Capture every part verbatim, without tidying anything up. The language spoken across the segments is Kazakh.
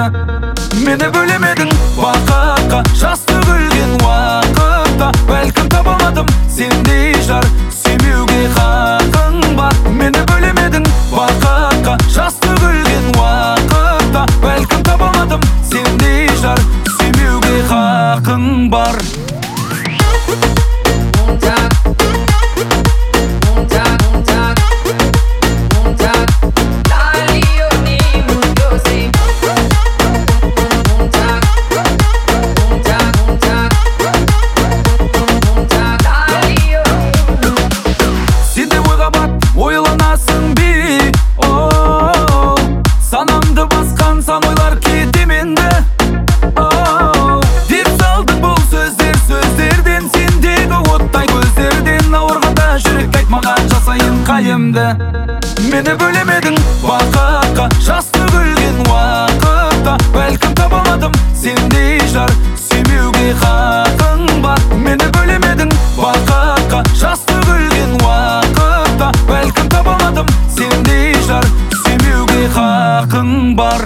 Meni bölemedin baqaqqa, жас төгілген уақытта. Бәлкім табамадым сендей жар, сүймеуге хақың бар. Мені бөлемедің бақаққа, жас төгілген уақытта. Бәлкім табамадым сендей жар, сүймеуге хақың бар. Ойланасың би, оу, санамды басқан сан ойлар кете менді, оу. Деп салдың бұл сөздер, сөздерден сендегі оттай көздерден. Ауырғанда жүрек айт маған, жасайын қайымды. Мені бөлемедің бақаққа, жас төгілген уақытта. Бәлкім табамадым сендей жар, сүймеуге хақың бар. Мені бөлемедің бақаққа, жас төгілген уақытта. Бәлкім табамадым сендей жар, сүймеуге хақың бар.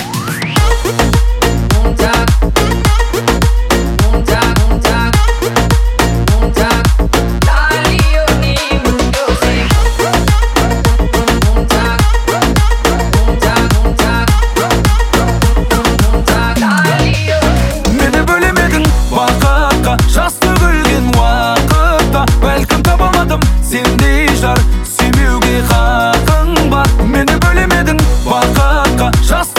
Мені бөлемедің бақаққа, жас төгілген уақытта. Бәлкім табамадым сендей жар, сүймеуге хақың бар. Мені бөлемедің бақаққа, жас